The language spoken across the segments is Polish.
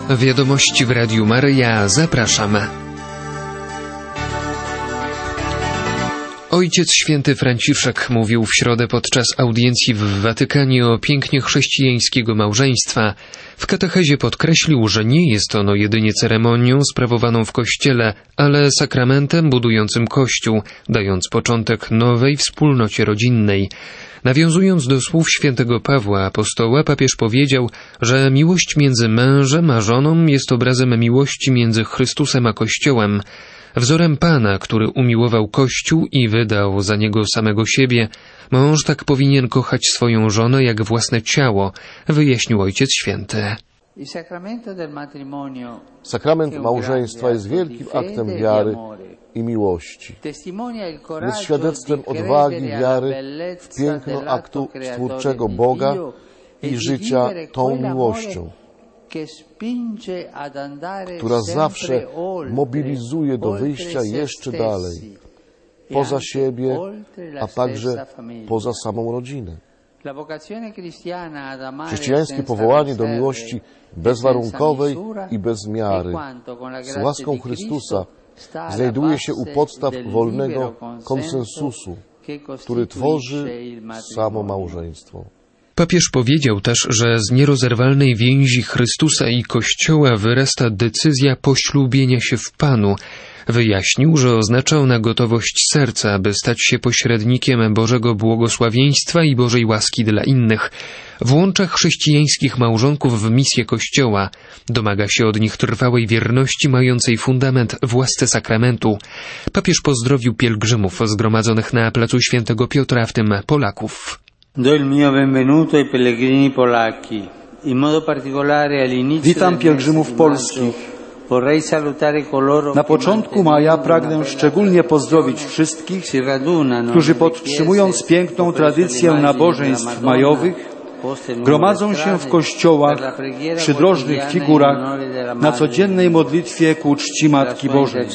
Wiadomości w Radiu Maryja. Zapraszamy. Ojciec Święty Franciszek mówił w środę podczas audiencji w Watykanie o pięknie chrześcijańskiego małżeństwa. W katechezie podkreślił, że nie jest ono jedynie ceremonią sprawowaną w Kościele, ale sakramentem budującym Kościół, dając początek nowej wspólnocie rodzinnej. Nawiązując do słów świętego Pawła apostoła, papież powiedział, że miłość między mężem a żoną jest obrazem miłości między Chrystusem a Kościołem. Wzorem Pana, który umiłował Kościół i wydał za niego samego siebie, mąż tak powinien kochać swoją żonę jak własne ciało, wyjaśnił Ojciec Święty. Sakrament małżeństwa jest wielkim aktem wiary i miłości. Jest świadectwem odwagi, wiary w piękno aktu stwórczego Boga i życia tą miłością, która zawsze mobilizuje do wyjścia jeszcze dalej, poza siebie, a także poza samą rodzinę. Chrześcijańskie powołanie do miłości bezwarunkowej i bez miary, z łaską Chrystusa, znajduje się u podstaw wolnego konsensusu, który tworzy samo małżeństwo. Papież powiedział też, że z nierozerwalnej więzi Chrystusa i Kościoła wyrasta decyzja poślubienia się w Panu. Wyjaśnił, że oznacza ona gotowość serca, aby stać się pośrednikiem Bożego błogosławieństwa i Bożej łaski dla innych. Włącza chrześcijańskich małżonków w misję Kościoła. Domaga się od nich trwałej wierności mającej fundament w łasce sakramentu. Papież pozdrowił pielgrzymów zgromadzonych na placu Świętego Piotra, w tym Polaków. Witam pielgrzymów polskich. Na początku maja pragnę szczególnie pozdrowić wszystkich, którzy podtrzymując piękną tradycję nabożeństw majowych, gromadzą się w kościołach przy drożnych figurach na codziennej modlitwie ku czci Matki Bożej.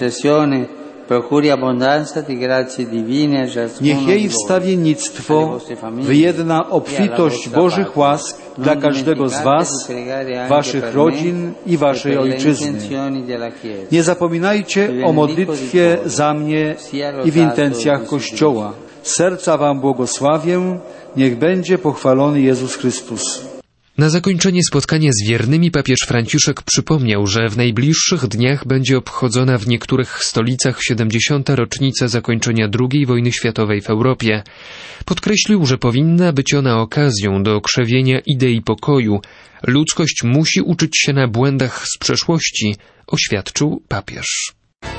Niech jej wstawiennictwo wyjedna obfitość Bożych łask dla każdego z Was, Waszych rodzin i Waszej ojczyzny. Nie zapominajcie o modlitwie za mnie i w intencjach Kościoła. Z serca Wam błogosławię, niech będzie pochwalony Jezus Chrystus. Na zakończenie spotkania z wiernymi papież Franciszek przypomniał, że w najbliższych dniach będzie obchodzona w niektórych stolicach 70. rocznica zakończenia II wojny światowej w Europie. Podkreślił, że powinna być ona okazją do krzewienia idei pokoju. Ludzkość musi uczyć się na błędach z przeszłości, oświadczył papież.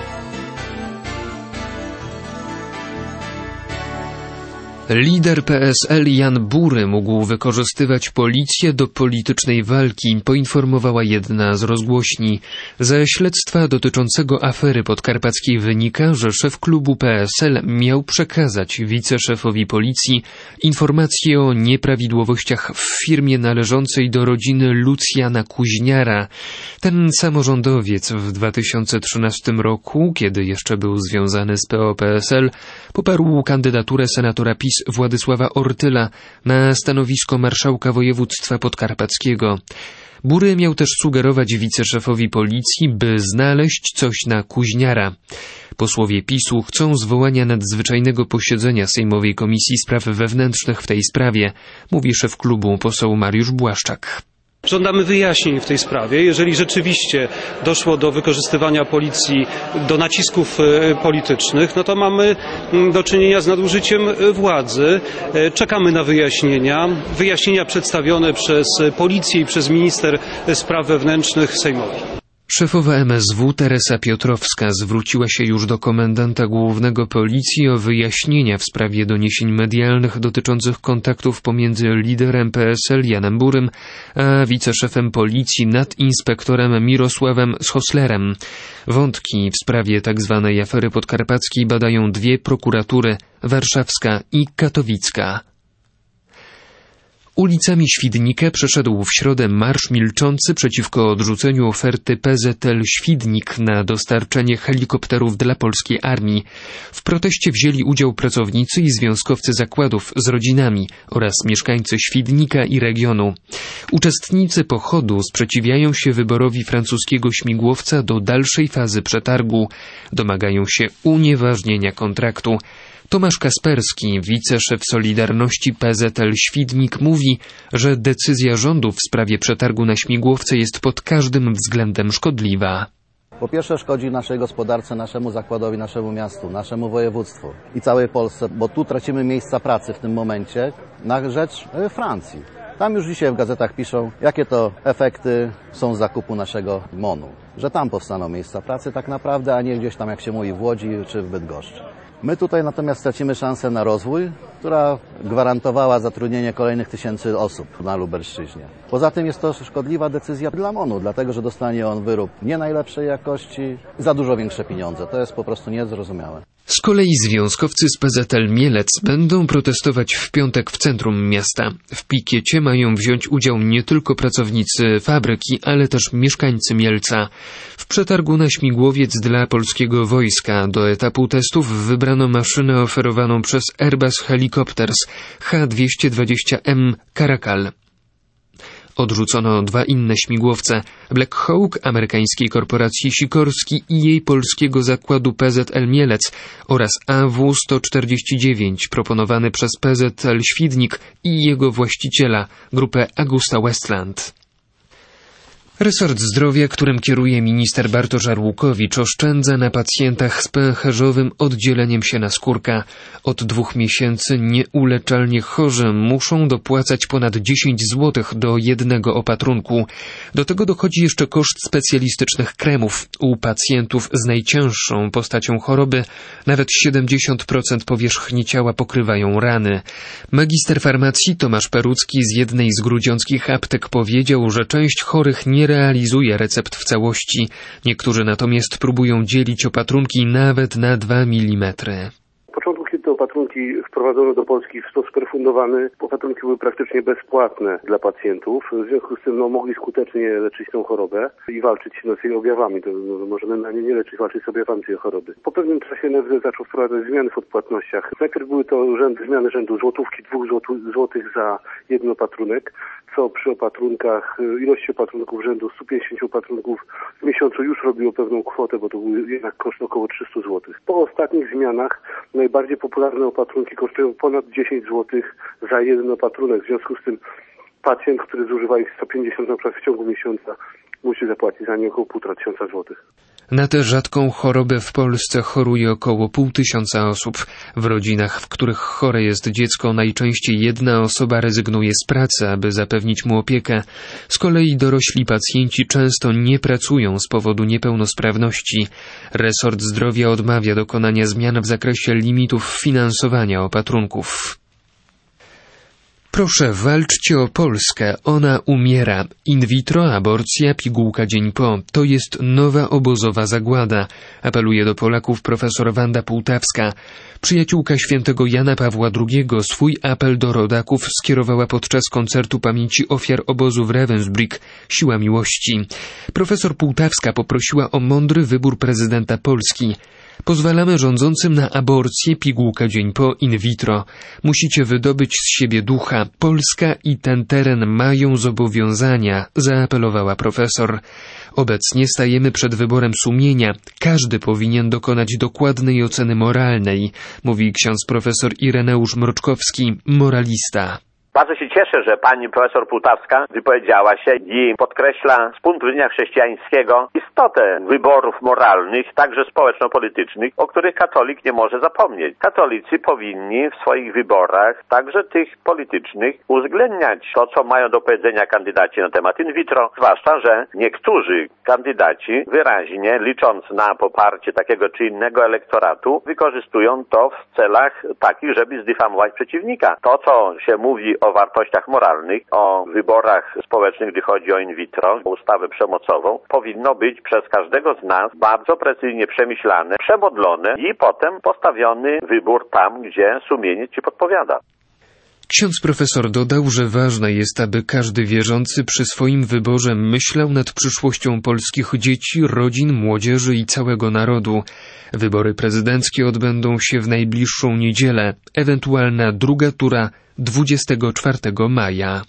Lider PSL Jan Bury mógł wykorzystywać policję do politycznej walki, poinformowała jedna z rozgłośni. Ze śledztwa dotyczącego afery podkarpackiej wynika, że szef klubu PSL miał przekazać wiceszefowi policji informacje o nieprawidłowościach w firmie należącej do rodziny Lucjana Kuźniara. Ten samorządowiec w 2013 roku, kiedy jeszcze był związany z PO-PSL, poparł kandydaturę senatora PiS Władysława Ortyla na stanowisko marszałka województwa podkarpackiego. Bury miał też sugerować wiceszefowi policji, by znaleźć coś na Kuźniara. Posłowie PiS-u chcą zwołania nadzwyczajnego posiedzenia Sejmowej Komisji Spraw Wewnętrznych w tej sprawie, mówi szef klubu poseł Mariusz Błaszczak. Żądamy wyjaśnień w tej sprawie. Jeżeli rzeczywiście doszło do wykorzystywania policji do nacisków politycznych, no to mamy do czynienia z nadużyciem władzy. Czekamy na wyjaśnienia przedstawione przez policję i przez minister spraw wewnętrznych sejmowi. Szefowa MSW Teresa Piotrowska zwróciła się już do komendanta głównego policji o wyjaśnienia w sprawie doniesień medialnych dotyczących kontaktów pomiędzy liderem PSL Janem Burym a wiceszefem policji nadinspektorem Mirosławem Schoslerem. Wątki w sprawie tzw. afery podkarpackiej badają dwie prokuratury, warszawska i katowicka. Ulicami Świdnika przeszedł w środę marsz milczący przeciwko odrzuceniu oferty PZL Świdnik na dostarczenie helikopterów dla polskiej armii. W proteście wzięli udział pracownicy i związkowcy zakładów z rodzinami oraz mieszkańcy Świdnika i regionu. Uczestnicy pochodu sprzeciwiają się wyborowi francuskiego śmigłowca do dalszej fazy przetargu. Domagają się unieważnienia kontraktu. Tomasz Kasperski, wiceszef Solidarności PZL Świdnik, mówi, że decyzja rządu w sprawie przetargu na śmigłowce jest pod każdym względem szkodliwa. Po pierwsze szkodzi naszej gospodarce, naszemu zakładowi, naszemu miastu, naszemu województwu i całej Polsce, bo tu tracimy miejsca pracy w tym momencie na rzecz Francji. Tam już dzisiaj w gazetach piszą, jakie to efekty są z zakupu naszego MON-u. Że tam powstaną miejsca pracy tak naprawdę, a nie gdzieś tam, jak się mówi, w Łodzi czy w Bydgoszczy. My tutaj natomiast stracimy szansę na rozwój, która gwarantowała zatrudnienie kolejnych tysięcy osób na Lubelszczyźnie. Poza tym jest to szkodliwa decyzja dla MON-u, dlatego że dostanie on wyrób nie najlepszej jakości i za dużo większe pieniądze. To jest po prostu niezrozumiałe. Z kolei związkowcy z PZL Mielec będą protestować w piątek w centrum miasta. W pikiecie mają wziąć udział nie tylko pracownicy fabryki, ale też mieszkańcy Mielca. W przetargu na śmigłowiec dla polskiego wojska do etapu testów wybrano maszynę oferowaną przez Airbus Helicopters H-220M Caracal. Odrzucono 2 inne śmigłowce, Black Hawk amerykańskiej korporacji Sikorski i jej polskiego zakładu PZL Mielec oraz AW-149 proponowany przez PZL Świdnik i jego właściciela, grupę Augusta Westland. Resort zdrowia, którym kieruje minister Bartosz Arłukowicz, oszczędza na pacjentach z pęcherzowym oddzieleniem się naskórka. Od 2 miesięcy nieuleczalnie chorzy muszą dopłacać ponad 10 zł do jednego opatrunku. Do tego dochodzi jeszcze koszt specjalistycznych kremów. U pacjentów z najcięższą postacią choroby nawet 70% powierzchni ciała pokrywają rany. Magister farmacji Tomasz Perucki z jednej z grudziąckich aptek powiedział, że część chorych nie realizuje recept w całości. Niektórzy natomiast próbują dzielić opatrunki nawet na 2 mm. W początku, kiedy te opatrunki wprowadzono do Polski w sposób refundowany, opatrunki były praktycznie bezpłatne dla pacjentów. W związku z tym mogli skutecznie leczyć tę chorobę i walczyć z jej objawami. To możemy na nie leczyć, walczyć z objawami tej choroby. Po pewnym czasie NFZ zaczął wprowadzać zmiany w odpłatnościach. Najpierw były to zmiany rzędu złotówki, 2 złotych za jeden opatrunek, co przy opatrunkach, ilości opatrunków rzędu 150 opatrunków w miesiącu już robiło pewną kwotę, bo to był jednak koszt około 300 zł. Po ostatnich zmianach najbardziej popularne opatrunki kosztują ponad 10 zł za jeden opatrunek. W związku z tym pacjent, który zużywa ich 150 na przykład w ciągu miesiąca, musi zapłacić za nie około 1500 zł. Na tę rzadką chorobę w Polsce choruje około 500 osób. W rodzinach, w których chore jest dziecko, najczęściej jedna osoba rezygnuje z pracy, aby zapewnić mu opiekę. Z kolei dorośli pacjenci często nie pracują z powodu niepełnosprawności. Resort zdrowia odmawia dokonania zmian w zakresie limitów finansowania opatrunków. Proszę, walczcie o Polskę, ona umiera. In vitro, aborcja, pigułka dzień po. To jest nowa obozowa zagłada, apeluje do Polaków profesor Wanda Półtawska. Przyjaciółka świętego Jana Pawła II swój apel do rodaków skierowała podczas koncertu pamięci ofiar obozu w Ravensbrück, Siła Miłości. Profesor Półtawska poprosiła o mądry wybór prezydenta Polski. Pozwalamy rządzącym na aborcję, pigułkę dzień po, in vitro. Musicie wydobyć z siebie ducha. Polska i ten teren mają zobowiązania, zaapelowała profesor. Obecnie stajemy przed wyborem sumienia. Każdy powinien dokonać dokładnej oceny moralnej, mówi ksiądz profesor Ireneusz Mroczkowski, moralista. Bardzo się cieszę, że pani profesor Półtawska wypowiedziała się i podkreśla z punktu widzenia chrześcijańskiego istotę wyborów moralnych, także społeczno-politycznych, o których katolik nie może zapomnieć. Katolicy powinni w swoich wyborach, także tych politycznych, uwzględniać to, co mają do powiedzenia kandydaci na temat in vitro, zwłaszcza, że niektórzy kandydaci wyraźnie, licząc na poparcie takiego czy innego elektoratu, wykorzystują to w celach takich, żeby zdyfamować przeciwnika. To, co się mówi o wartościach moralnych, o wyborach społecznych, gdy chodzi o in vitro, o ustawę przemocową, powinno być przez każdego z nas bardzo precyzyjnie przemyślane, przemodlone i potem postawiony wybór tam, gdzie sumienie ci podpowiada. Ksiądz profesor dodał, że ważne jest, aby każdy wierzący przy swoim wyborze myślał nad przyszłością polskich dzieci, rodzin, młodzieży i całego narodu. Wybory prezydenckie odbędą się w najbliższą niedzielę, ewentualna druga tura 24 maja.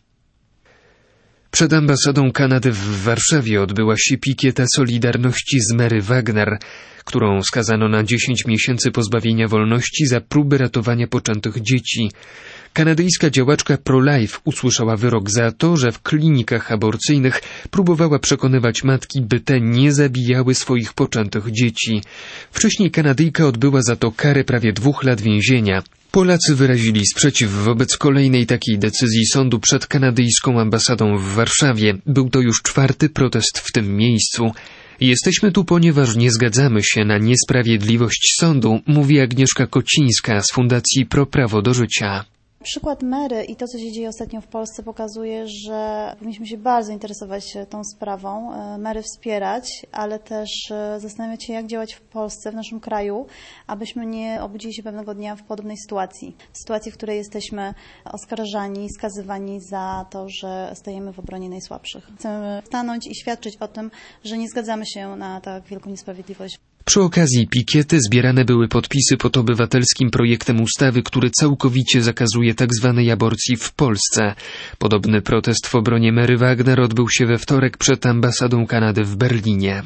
Przed ambasadą Kanady w Warszawie odbyła się pikieta solidarności z Mary Wagner, którą skazano na 10 miesięcy pozbawienia wolności za próby ratowania poczętych dzieci. Kanadyjska działaczka pro-life usłyszała wyrok za to, że w klinikach aborcyjnych próbowała przekonywać matki, by te nie zabijały swoich poczętych dzieci. Wcześniej Kanadyjka odbyła za to karę prawie 2 lat więzienia. Polacy wyrazili sprzeciw wobec kolejnej takiej decyzji sądu przed kanadyjską ambasadą w Warszawie. Był to już 4. protest w tym miejscu. Jesteśmy tu, ponieważ nie zgadzamy się na niesprawiedliwość sądu, mówi Agnieszka Kocińska z Fundacji Pro Prawo do Życia. Przykład Mary i to, co się dzieje ostatnio w Polsce, pokazuje, że powinniśmy się bardzo interesować tą sprawą, Mary wspierać, ale też zastanawiać się, jak działać w Polsce, w naszym kraju, abyśmy nie obudzili się pewnego dnia w podobnej sytuacji. Sytuacji, w której jesteśmy oskarżani, skazywani za to, że stajemy w obronie najsłabszych. Chcemy stanąć i świadczyć o tym, że nie zgadzamy się na tak wielką niesprawiedliwość. Przy okazji pikiety zbierane były podpisy pod obywatelskim projektem ustawy, który całkowicie zakazuje tzw. aborcji w Polsce. Podobny protest w obronie Mary Wagner odbył się we wtorek przed ambasadą Kanady w Berlinie.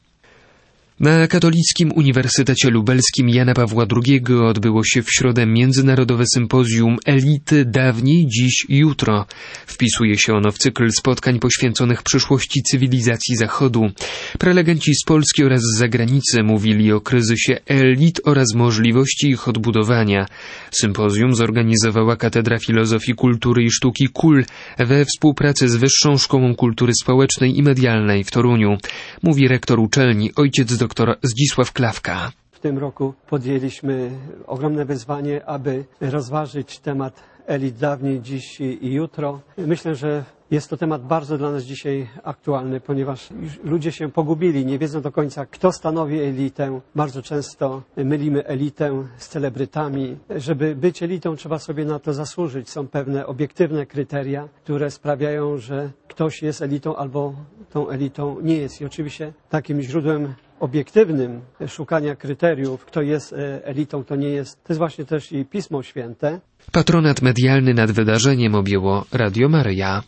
Na Katolickim Uniwersytecie Lubelskim Jana Pawła II odbyło się w środę międzynarodowe sympozjum Elity dawniej, dziś, jutro. Wpisuje się ono w cykl spotkań poświęconych przyszłości cywilizacji Zachodu. Prelegenci z Polski oraz z zagranicy mówili o kryzysie elit oraz możliwości ich odbudowania. Sympozjum zorganizowała Katedra Filozofii, Kultury i Sztuki KUL we współpracy z Wyższą Szkołą Kultury Społecznej i Medialnej w Toruniu. Mówi rektor uczelni, ojciec dr Zdzisław Klawka. W tym roku podjęliśmy ogromne wyzwanie, aby rozważyć temat elit dawniej, dziś i jutro. Myślę, że jest to temat bardzo dla nas dzisiaj aktualny, ponieważ już ludzie się pogubili, nie wiedzą do końca, kto stanowi elitę. Bardzo często mylimy elitę z celebrytami. Żeby być elitą, trzeba sobie na to zasłużyć. Są pewne obiektywne kryteria, które sprawiają, że ktoś jest elitą albo tą elitą nie jest. I oczywiście takim źródłem obiektywnym szukania kryteriów, kto jest elitą, kto nie jest, to jest właśnie też i Pismo Święte. Patronat medialny nad wydarzeniem objęło Radio Maryja.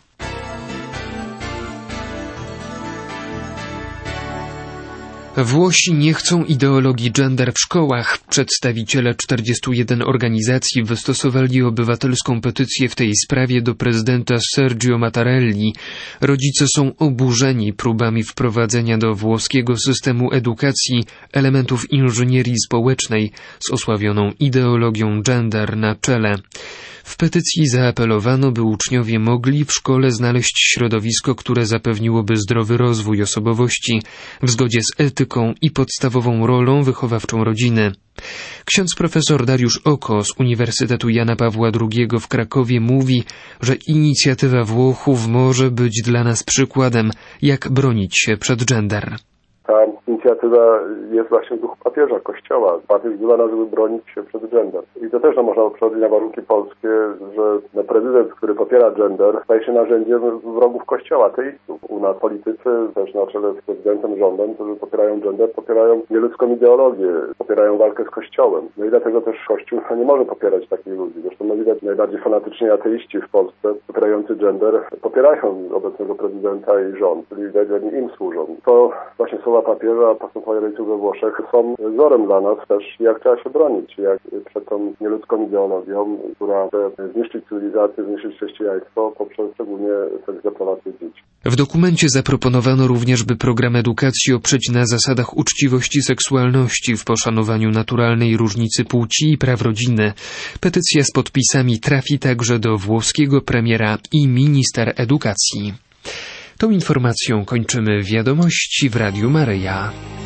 Włosi nie chcą ideologii gender w szkołach. Przedstawiciele 41 organizacji wystosowali obywatelską petycję w tej sprawie do prezydenta Sergio Mattarelli. Rodzice są oburzeni próbami wprowadzenia do włoskiego systemu edukacji elementów inżynierii społecznej z osławioną ideologią gender na czele. W petycji zaapelowano, by uczniowie mogli w szkole znaleźć środowisko, które zapewniłoby zdrowy rozwój osobowości w zgodzie z etyką i podstawową rolą wychowawczą rodziny. Ksiądz profesor Dariusz Oko z Uniwersytetu Jana Pawła II w Krakowie mówi, że inicjatywa Włochów może być dla nas przykładem, jak bronić się przed gender. Ta inicjatywa jest właśnie w duchu papieża, Kościoła. Papież wzywa nas, żeby bronić się przed gender. I to też można przełożyć na warunki polskie, że prezydent, który popiera gender, staje się narzędziem wrogów Kościoła, ateistów. U nas politycy, też na czele z prezydentem, rządem, którzy popierają gender, popierają nieludzką ideologię, popierają walkę z Kościołem. No i dlatego też Kościół nie może popierać takich ludzi. Zresztą widać najbardziej fanatycznie ateiści w Polsce, popierający gender, popierają obecnego prezydenta i rząd, czyli widać, że oni im służą. To właśnie słowa papieża, postępowania rodziców we Włoszech są wzorem dla nas też, jak trzeba się bronić, jak przed tą nieludzką ideologią, która chce zniszczyć cywilizację, zniszczyć chrześcijaństwo poprzez szczególnie deprawację dzieci. W dokumencie zaproponowano również, by program edukacji oprzeć na zasadach uczciwości seksualności w poszanowaniu naturalnej różnicy płci i praw rodziny. Petycja z podpisami trafi także do włoskiego premiera i minister edukacji. Tą informacją kończymy wiadomości w Radiu Maryja.